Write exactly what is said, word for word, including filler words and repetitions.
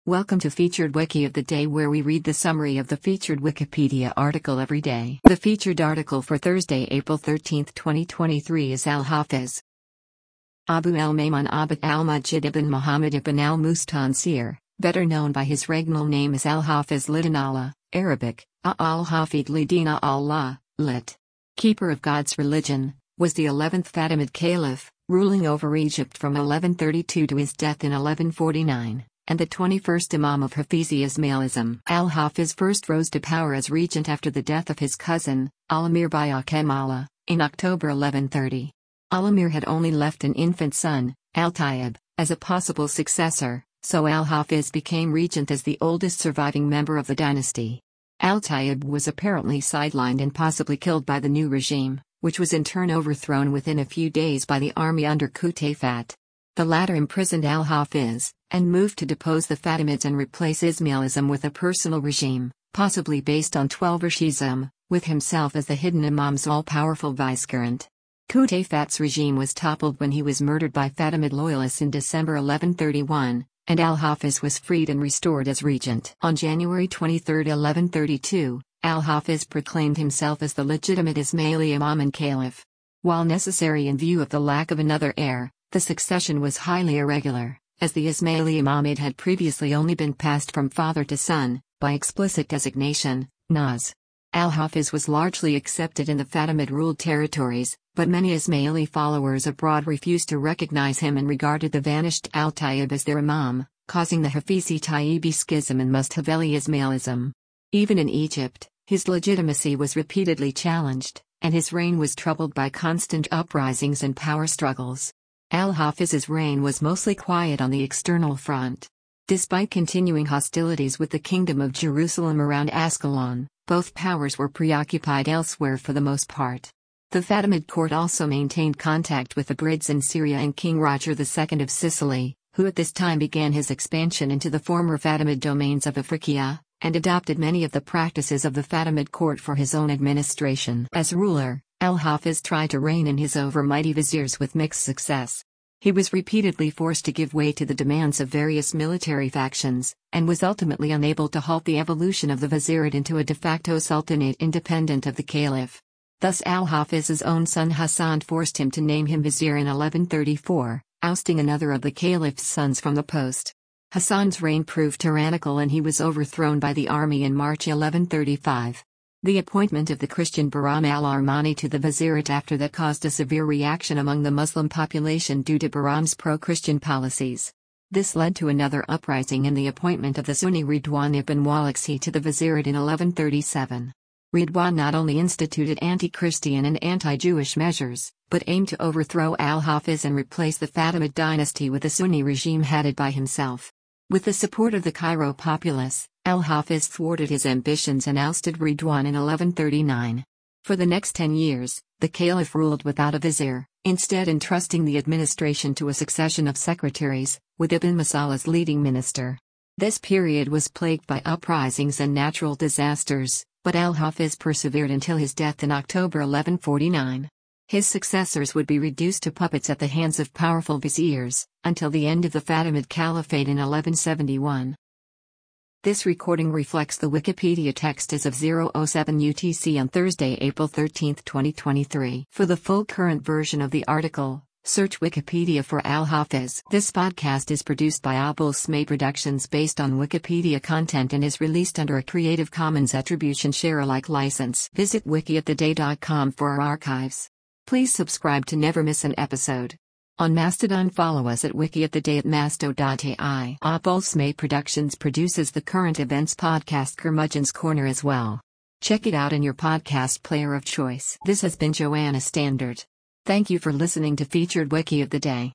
Welcome to Featured Wiki of the Day, where we read the summary of the featured Wikipedia article every day. The featured article for Thursday, April thirteenth, twenty twenty-three is Al-Hafiz. Abu al-Maymun Abd al-Majid ibn Muhammad ibn al-Mustansir, better known by his regnal name as Al-Hafiz Lidin Allah, Arabic, Al-Hafid Lidina Allah, lit. Keeper of God's religion, was the eleventh Fatimid Caliph, ruling over Egypt from eleven thirty-two to his death in eleven forty-nine. And the twenty-first Imam of Hafizi Ismailism. Al-Hafiz first rose to power as regent after the death of his cousin, Al-Amir Baya Kemala, in October eleven thirty. Al-Amir had only left an infant son, Al-Tayyib, as a possible successor, so Al-Hafiz became regent as the oldest surviving member of the dynasty. Al-Tayyib was apparently sidelined and possibly killed by the new regime, which was in turn overthrown within a few days by the army under Qutayfat. The latter imprisoned Al-Hafiz, and moved to depose the Fatimids and replace Ismailism with a personal regime, possibly based on Twelvershism, with himself as the hidden Imam's all-powerful vicegerent. Qutayfat's regime was toppled when he was murdered by Fatimid loyalists in December eleven thirty-one, and Al-Hafiz was freed and restored as regent. On January twenty-third, eleven thirty-two, Al-Hafiz proclaimed himself as the legitimate Ismaili Imam and Caliph. While necessary in view of the lack of another heir, the succession was highly irregular, as the Ismaili imamate had previously only been passed from father to son, by explicit designation, Naz. Al-Hafiz was largely accepted in the Fatimid-ruled territories, but many Ismaili followers abroad refused to recognize him and regarded the vanished Al-Tayyib as their imam, causing the Hafizi-Tayyibi schism and Mustahaveli Ismailism. Even in Egypt, his legitimacy was repeatedly challenged, and his reign was troubled by constant uprisings and power struggles. Al-Hafiz's reign was mostly quiet on the external front. Despite continuing hostilities with the Kingdom of Jerusalem around Ascalon, both powers were preoccupied elsewhere for the most part. The Fatimid court also maintained contact with the Brids in Syria and King Roger the Second of Sicily, who at this time began his expansion into the former Fatimid domains of Africa, and adopted many of the practices of the Fatimid court for his own administration. As ruler, Al-Hafiz tried to reign in his over-mighty viziers with mixed success. He was repeatedly forced to give way to the demands of various military factions, and was ultimately unable to halt the evolution of the vizierate into a de facto sultanate independent of the caliph. Thus Al-Hafiz's own son Hassan forced him to name him vizier in eleven thirty-four, ousting another of the caliph's sons from the post. Hassan's reign proved tyrannical and he was overthrown by the army in March eleven thirty-five. The appointment of the Christian Bahram al-Armani to the vizierate after that caused a severe reaction among the Muslim population due to Bahram's pro-Christian policies. This led to another uprising and the appointment of the Sunni Ridwan ibn Walaksi to the vizierate in eleven thirty-seven. Ridwan not only instituted anti-Christian and anti-Jewish measures, but aimed to overthrow Al-Hafiz and replace the Fatimid dynasty with a Sunni regime headed by himself. With the support of the Cairo populace, Al-Hafiz thwarted his ambitions and ousted Ridwan in eleven thirty-nine. For the next ten years, the caliph ruled without a vizier, instead entrusting the administration to a succession of secretaries, with Ibn Masal as leading minister. This period was plagued by uprisings and natural disasters, but Al-Hafiz persevered until his death in October eleven forty-nine. His successors would be reduced to puppets at the hands of powerful viziers, until the end of the Fatimid Caliphate in eleven seventy-one. This recording reflects the Wikipedia text as of zero oh seven U T C on Thursday, April thirteenth, twenty twenty-three. For the full current version of the article, search Wikipedia for Al-Hafiz. This podcast is produced by Abul Smay Productions based on Wikipedia content and is released under a Creative Commons Attribution Share Alike license. Visit wiki at the day dot com for our archives. Please subscribe to never miss an episode. On Mastodon, follow us at wiki at the day at masto dot A I. Abul Smay Productions produces the current events podcast Curmudgeon's Corner as well. Check it out in your podcast player of choice. This has been Joanna Standard. Thank you for listening to Featured Wiki of the Day.